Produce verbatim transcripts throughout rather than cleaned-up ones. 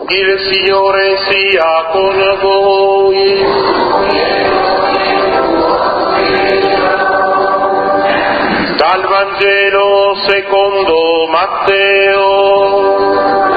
Il Signore sia con voi. Dal Vangelo secondo Matteo.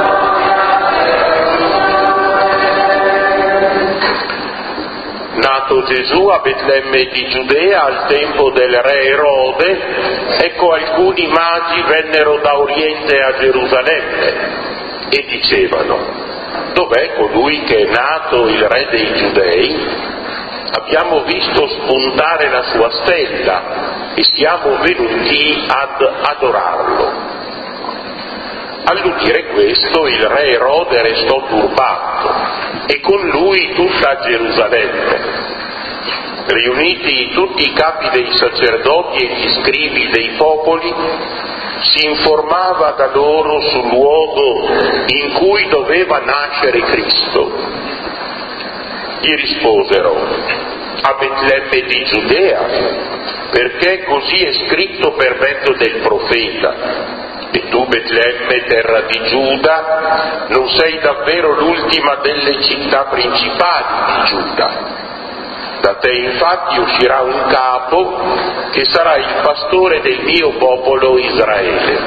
Nato Gesù a Betlemme di Giudea al tempo del re Erode, ecco alcuni magi vennero da Oriente a Gerusalemme e dicevano: dov'è colui che è nato il re dei Giudei? Abbiamo visto spuntare la sua stella e siamo venuti ad adorarlo. All'udire questo il re Erode restò turbato e con lui tutta Gerusalemme. Riuniti tutti i capi dei sacerdoti e gli scribi dei popoli, si informava da loro sul luogo in cui doveva nascere Cristo. Gli risposero: a Betlemme di Giudea, perché così è scritto per mezzo del profeta. E tu, Betlemme, terra di Giuda, non sei davvero l'ultima delle città principali di Giuda. Da te infatti uscirà un capo che sarà il pastore del mio popolo Israele.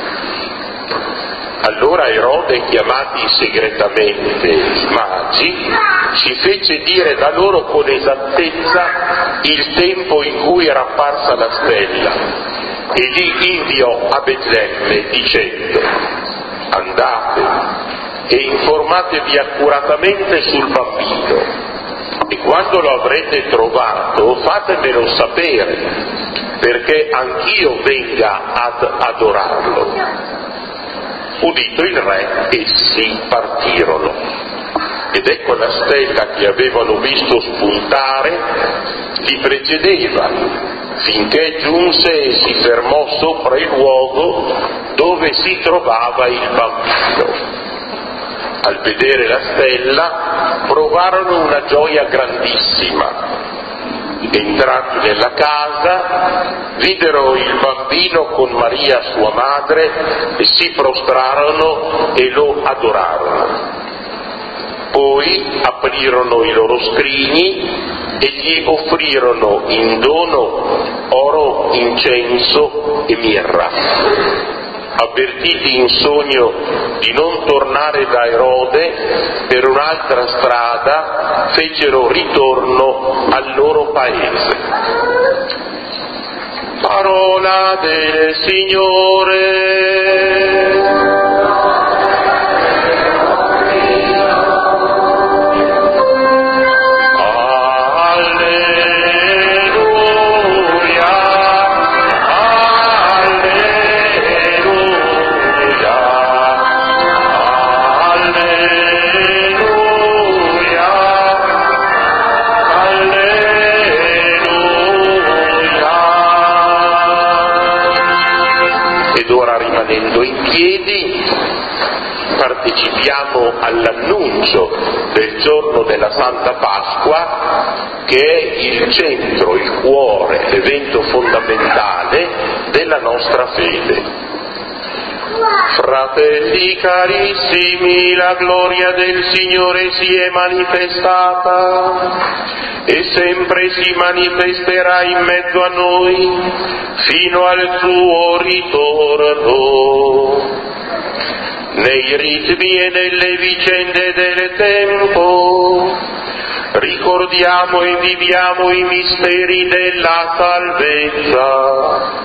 Allora Erode, chiamati segretamente i magi, si fece dire da loro con esattezza il tempo in cui era apparsa la stella e li inviò a Betlemme dicendo: andate e informatevi accuratamente sul bambino e quando lo avrete trovato fatemelo sapere, perché anch'io venga ad adorarlo. Udito il re, essi partirono. Ed ecco la stella che avevano visto spuntare li precedeva, finché giunse e si fermò sopra il luogo dove si trovava il bambino. Al vedere la stella provarono una gioia grandissima. Entrati nella casa, videro il bambino con Maria sua madre e si prostrarono e lo adorarono. Poi aprirono i loro scrigni e gli offrirono in dono oro, incenso e mirra. Avvertiti in sogno di non tornare da Erode, per un'altra strada fecero ritorno al loro paese. Parola del Signore. Rimanendo in piedi, partecipiamo all'annuncio del giorno della Santa Pasqua, che è il centro, il cuore, l'evento fondamentale della nostra fede. Fratelli carissimi, la gloria del Signore si è manifestata e sempre si manifesterà in mezzo a noi fino al suo ritorno. Nei ritmi e nelle vicende del tempo ricordiamo e viviamo i misteri della salvezza.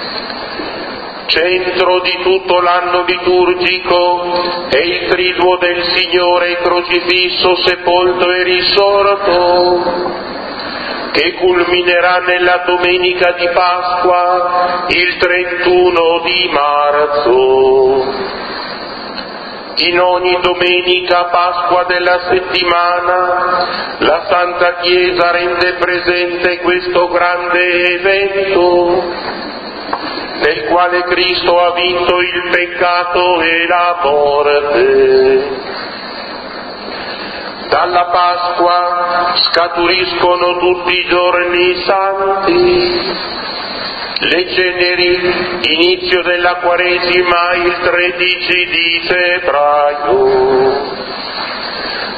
Centro di tutto l'anno liturgico è il triduo del Signore crocifisso, sepolto e risorto, che culminerà nella domenica di Pasqua, il trentuno di marzo. In ogni domenica Pasqua della settimana la Santa Chiesa rende presente questo grande evento, nel quale Cristo ha vinto il peccato e la morte. Dalla Pasqua scaturiscono tutti i giorni santi, le ceneri, inizio della Quaresima il tredici di febbraio,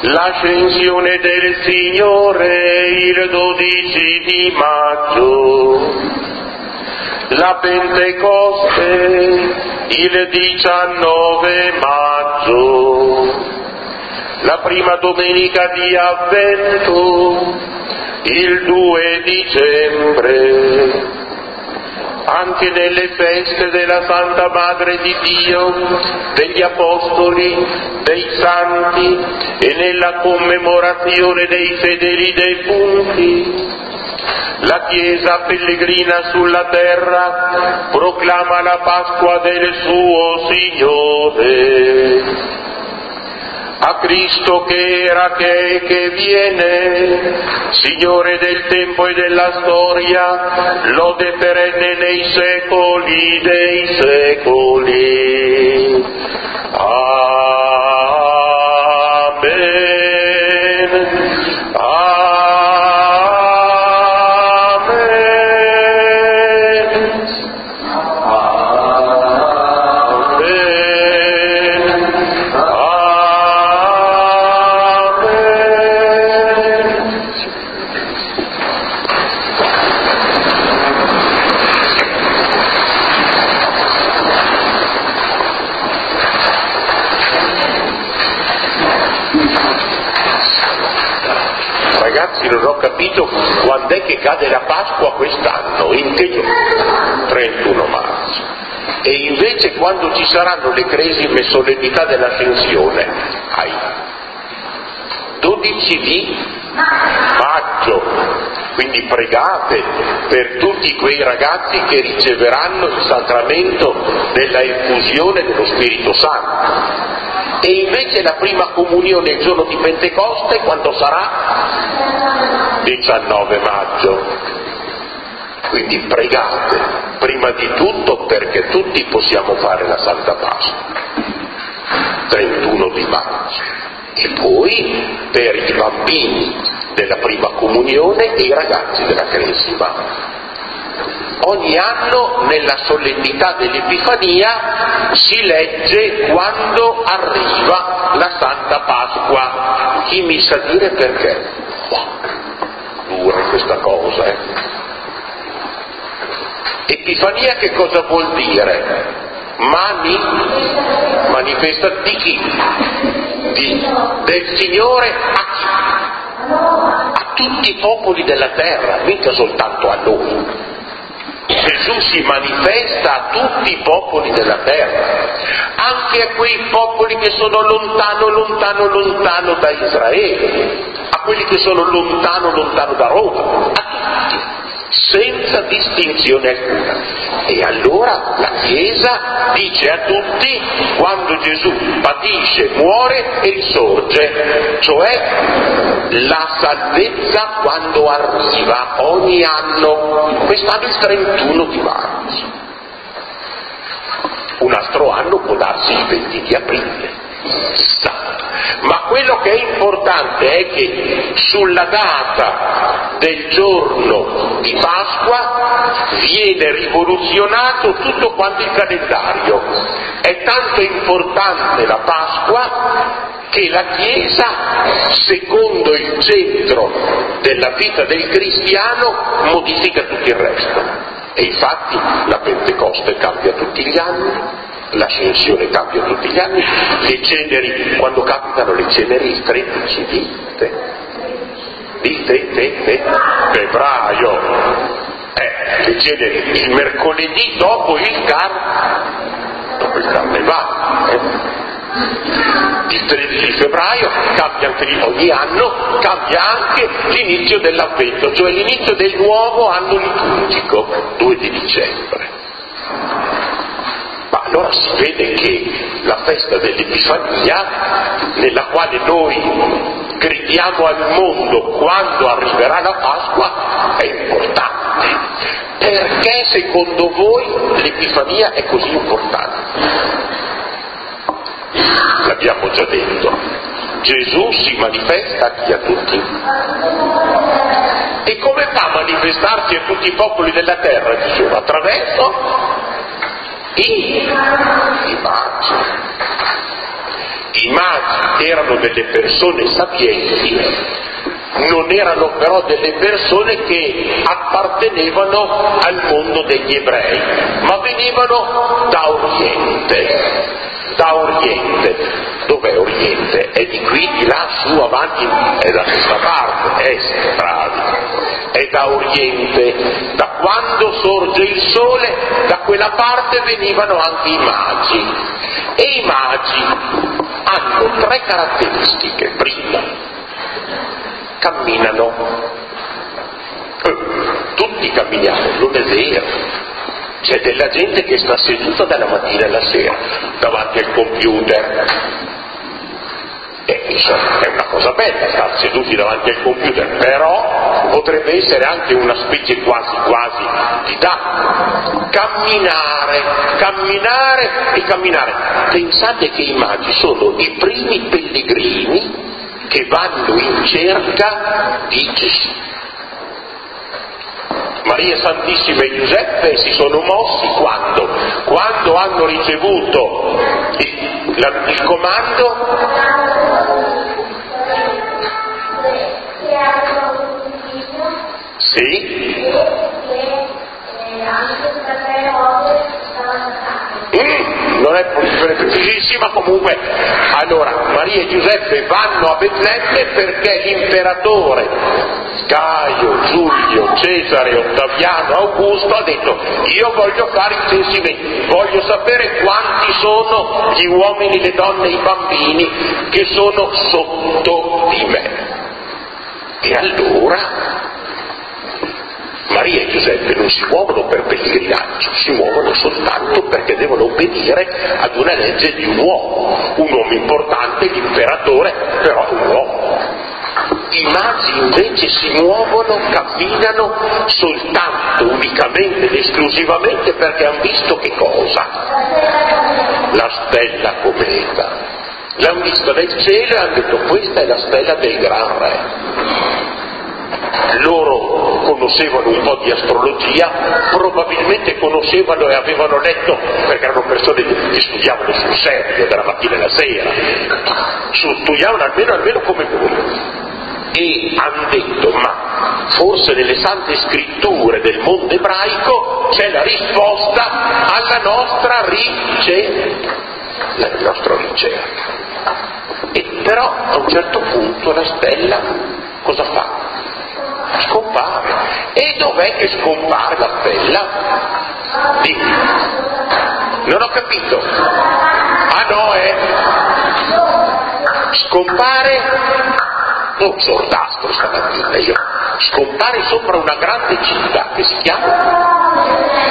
l'ascensione del Signore il dodici di maggio, la Pentecoste il diciannove maggio, la prima domenica di Avvento il due dicembre, anche nelle feste della Santa Madre di Dio, degli Apostoli, dei Santi e nella commemorazione dei fedeli defunti. La Chiesa pellegrina sulla terra proclama la Pasqua del suo Signore. A Cristo che era, che è, che viene, Signore del tempo e della storia, lode perenne nei secoli dei secoli. Amen. Ragazzi, non ho capito quando è che cade la Pasqua quest'anno, in che giorno? trentuno marzo. E invece quando ci saranno le cresime solennità dell'Ascensione? Ai dodici di maggio. Quindi pregate per tutti quei ragazzi che riceveranno il sacramento della effusione dello Spirito Santo. E invece la prima comunione il giorno di Pentecoste quando sarà? diciannove maggio. Quindi pregate prima di tutto perché tutti possiamo fare la Santa Pasqua, trentuno di maggio, e poi per i bambini della prima comunione e i ragazzi della cresima. Ogni anno nella solennità dell'Epifania si legge quando arriva la Santa Pasqua. Chi mi sa dire perché? Oh, dura questa cosa, eh? Epifania che cosa vuol dire? Mani, manifesta di chi? Di, del Signore a chi? A tutti i popoli della terra, mica soltanto a noi. Gesù si manifesta a tutti i popoli della terra, anche a quei popoli che sono lontano, lontano, lontano da Israele, a quelli che sono lontano, lontano da Roma, a tutti, senza distinzione alcuna. E allora la Chiesa dice a tutti, quando Gesù patisce, muore e risorge, cioè la salvezza quando arriva ogni anno, quest'anno il trentuno di marzo, un altro anno può darsi il venti di aprile, chissà. Ma quello che è importante è che sulla data del giorno di Pasqua viene rivoluzionato tutto quanto il calendario. È tanto importante la Pasqua che la Chiesa, secondo il centro della vita del cristiano, modifica tutto il resto. E infatti la Pentecoste cambia tutti gli anni, l'Ascensione cambia tutti gli anni, le ceneri, quando capitano le ceneri il tredici di di te, te, te, febbraio, eh, le ceneri il mercoledì dopo il car, dopo il carnevale, eh. Il tredici febbraio cambia anche lì, ogni anno cambia anche l'inizio dell'Avvento, cioè l'inizio del nuovo anno liturgico, due di dicembre. Ma allora si vede che la festa dell'Epifania, nella quale noi gridiamo al mondo quando arriverà la Pasqua, è importante. Perché secondo voi l'Epifania è così importante? L'abbiamo già detto, Gesù si manifesta a chi? A tutti. E come fa a manifestarsi a tutti i popoli della terra Gesù? Attraverso i, i magi. I magi erano delle persone sapienti, non erano però delle persone che appartenevano al mondo degli ebrei, ma venivano da Oriente, da Oriente. Dov'è Oriente? È di qui, di là, su, avanti, è da questa parte, est, bravi. È da Oriente, da quando sorge il sole, da quella parte venivano anche i magi. E i magi hanno tre caratteristiche. Prima, camminano. Eh, tutti camminiamo, non è vero. C'è della gente che sta seduta dalla mattina alla sera davanti al computer. E insomma, è una cosa bella stare seduti davanti al computer, però potrebbe essere anche una specie quasi quasi di da camminare, camminare e camminare. Pensate che i magi sono i primi pellegrini che vanno in cerca di Gesù. Maria Santissima e Giuseppe si sono mossi quando? Quando hanno ricevuto il, la, il comando sì? Mm, non è precisissima, comunque. Allora, Maria e Giuseppe vanno a Betlemme perché l'imperatore Caio, Giulio, Cesare, Ottaviano, Augusto ha detto: io voglio fare i censimenti, voglio sapere quanti sono gli uomini, le donne, i bambini che sono sotto di me. E allora Maria e Giuseppe non si muovono per pellegrinaggio, si muovono soltanto perché devono obbedire ad una legge di un uomo, un uomo importante, l'imperatore, però un uomo. I magi invece si muovono, camminano soltanto, unicamente ed esclusivamente perché hanno visto che cosa? La stella cometa. L'hanno vista nel cielo e hanno detto: questa è la stella del Gran Re. Loro conoscevano un po' di astrologia, probabilmente conoscevano e avevano letto, perché erano persone che studiavano sul serio, dalla mattina alla sera, studiavano almeno, almeno come voi. E hanno detto: ma forse nelle sante scritture del mondo ebraico c'è la risposta alla nostra ricerca, la nostra ricerca. E però a un certo punto la stella cosa fa? Scompare. E dov'è che scompare la stella? Dimmi. Non ho capito. Ah no, eh? Scompare, non sordastro stamattina io, scompare sopra una grande città che si chiama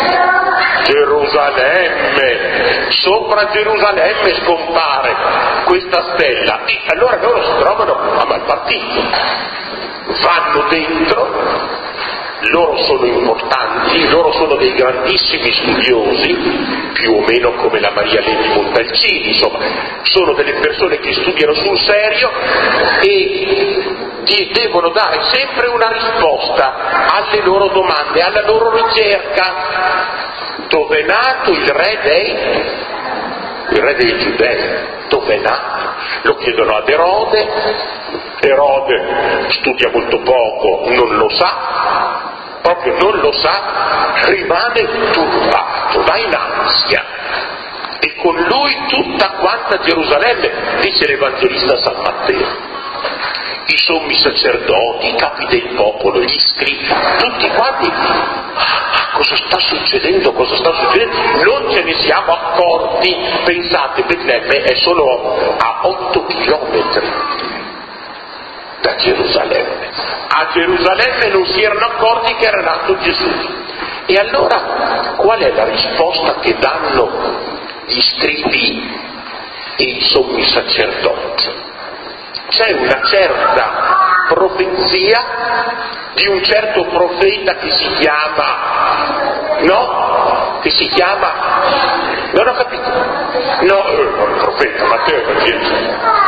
Gerusalemme. Sopra Gerusalemme scompare questa stella e allora loro si trovano a malpartito. Vanno dentro, loro sono importanti, loro sono dei grandissimi studiosi, più o meno come la Maria Levi Montalcini, insomma, sono delle persone che studiano sul serio e gli devono dare sempre una risposta alle loro domande, alla loro ricerca. Dove è nato il re dei, il re dei Giudei? Dove è nato? Lo chiedono ad Erode. Erode studia molto poco, non lo sa, proprio non lo sa, rimane turbato, va in ansia. E con lui tutta quanta Gerusalemme, dice l'Evangelista San Matteo. I sommi sacerdoti, i capi del popolo, gli scribi, tutti quanti, ah, cosa sta succedendo, cosa sta succedendo? Non ce ne siamo accorti, pensate, Betlemme è solo a otto chilometri da Gerusalemme. A Gerusalemme non si erano accorti che era nato Gesù. E allora qual è la risposta che danno gli scribi e i sommi sacerdoti? C'è una certa profezia di un certo profeta che si chiama, no? Che si chiama, non ho capito, no, eh, il profeta Matteo Evangelista, che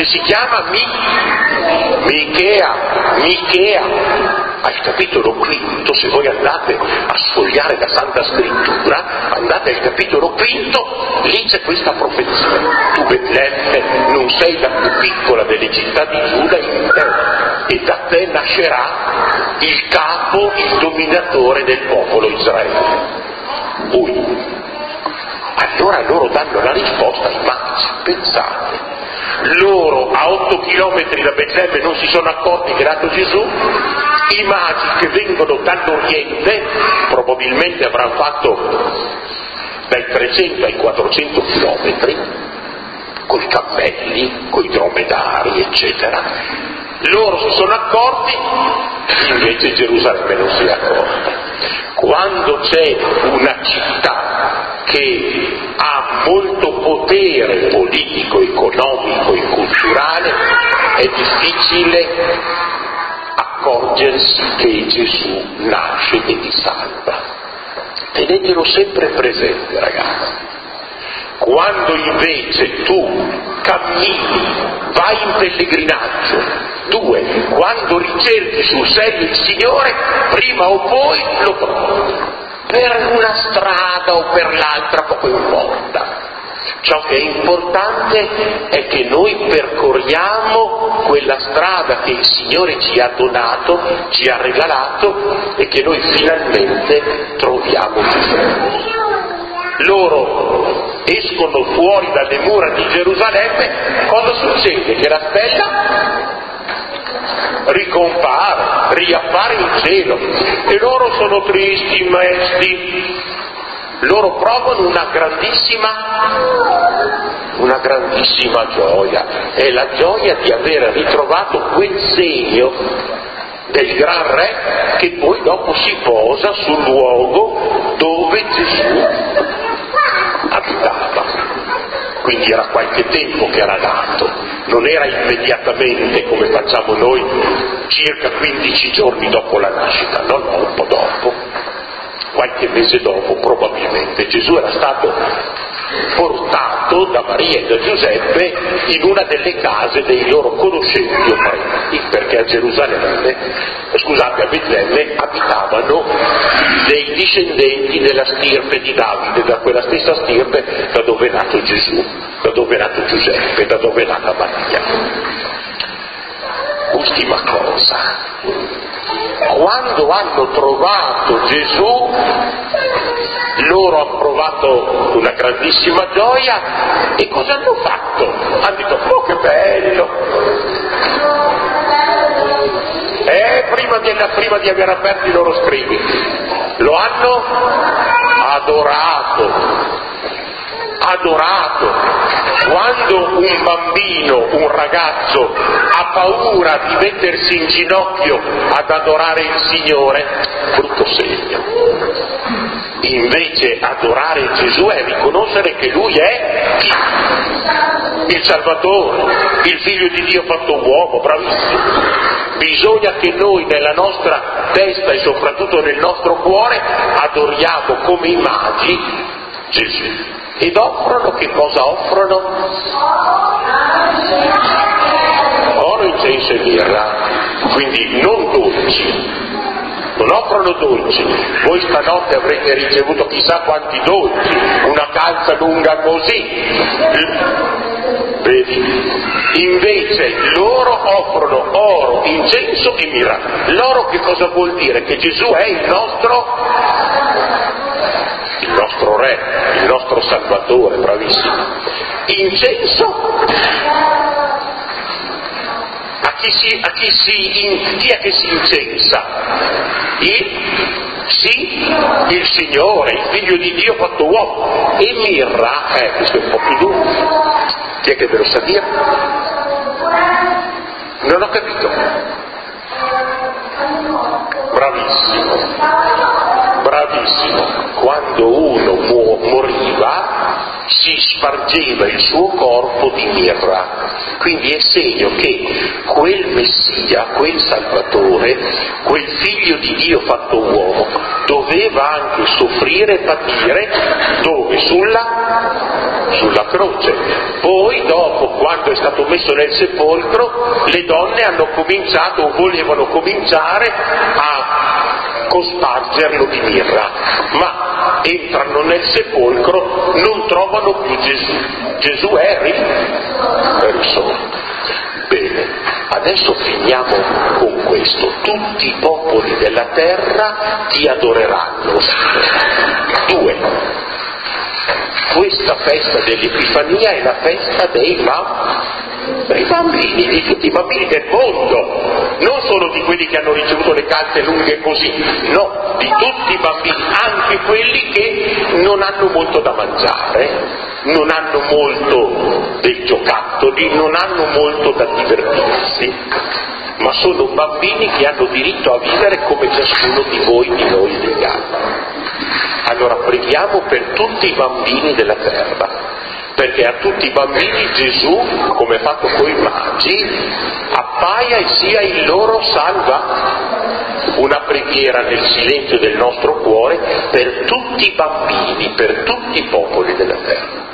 si chiama Mi, Michea, Michea. Al capitolo quinto, se voi andate a sfogliare la Santa Scrittura, andate al capitolo quinto, lì c'è questa profezia: tu Betlemme non sei la più piccola delle città di Giuda, in te, e da te nascerà il capo, il dominatore del popolo Israele. Ui. Allora loro danno la risposta ai magi, pensate. Loro a otto chilometri da Betlemme non si sono accorti che è nato Gesù, i magi che vengono dall'Oriente probabilmente avranno fatto dai trecento ai quattrocento chilometri, coi cammelli, coi dromedari, eccetera. Loro si sono accorti, invece Gerusalemme non si è accorta. Quando c'è una città che ha molto potere politico, economico e culturale, è difficile accorgersi che Gesù nasce e ti salva. Tenetelo sempre presente, ragazzi. Quando invece tu cammini, vai in pellegrinaggio, due, quando ricerchi sul serio il Signore, prima o poi lo trovi, per una strada o per l'altra poco importa. Ciò che è importante è che noi percorriamo quella strada che il Signore ci ha donato, ci ha regalato, e che noi finalmente troviamo Gesù. Loro escono fuori dalle mura di Gerusalemme, cosa succede? Che la stella ricompare, riappare in cielo, e loro sono tristi, mesti. Loro provano una grandissima, una grandissima gioia, è la gioia di aver ritrovato quel segno del gran re che poi dopo si posa sul luogo dove Gesù abitava. Quindi era qualche tempo che era nato, non era immediatamente come facciamo noi, circa quindici giorni dopo la nascita, no, no, un po' dopo, qualche mese dopo probabilmente. Gesù era stato portato da Maria e da Giuseppe in una delle case dei loro conoscenti o parenti, perché a Gerusalemme, scusate, a Betlemme abitavano dei discendenti della stirpe di Davide, da quella stessa stirpe da dove è nato Gesù, da dove è nato Giuseppe, da dove è nata Maria. Ultima cosa, quando hanno trovato Gesù, loro hanno provato una grandissima gioia, e cosa hanno fatto? Hanno detto: oh, che bello! E prima di, prima di aver aperto i loro scrivi, lo hanno adorato, adorato. Quando un bambino, un ragazzo, ha paura di mettersi in ginocchio ad adorare il Signore, brutto segno. Invece adorare Gesù è riconoscere che Lui è chi? Il Salvatore, il Figlio di Dio fatto uomo, bravissimo. Bisogna che noi nella nostra testa e soprattutto nel nostro cuore adoriamo come i magi Gesù. Ed offrono, che cosa offrono? Oro, incenso e mirra, quindi non dolci. Non offrono dolci. Voi stanotte avrete ricevuto chissà quanti dolci, una calza lunga così. Vedi? Invece loro offrono oro, incenso e mirra. L'oro che cosa vuol dire? Che Gesù è il nostro, il nostro Re, il nostro Salvatore, bravissimo. Incenso? A chi, si, a chi, si in, chi è che si incensa? Il, sì, il Signore, il Figlio di Dio fatto uomo. E mirra, eh, questo è un po' più duro. Chi è che ve lo sa dire? Non ho capito. Bravissimo, bravissimo. Quando uno mu- moriva si spargeva il suo corpo di mirra, quindi è segno che quel Messia, quel Salvatore, quel Figlio di Dio fatto uomo, doveva anche soffrire e patire dove? Sulla sulla croce. Poi dopo, quando è stato messo nel sepolcro, le donne hanno cominciato o volevano cominciare a cospargerlo di mirra, ma entrano nel sepolcro, non trovano più Gesù. Gesù è risorto. Bene, adesso finiamo con questo. Tutti i popoli della terra ti adoreranno. Due. Questa festa dell'Epifania è la festa dei bambini, dei bambini, di tutti i bambini del mondo, non solo di quelli che hanno ricevuto le calze lunghe così, no, di tutti i bambini, anche quelli che non hanno molto da mangiare, non hanno molto dei giocattoli, non hanno molto da divertirsi, ma sono bambini che hanno diritto a vivere come ciascuno di voi, di noi, degli altri. Allora preghiamo per tutti i bambini della terra, perché a tutti i bambini Gesù, come ha fatto coi magi, appaia e sia il loro salvatore. Una preghiera nel silenzio del nostro cuore per tutti i bambini, per tutti i popoli della terra.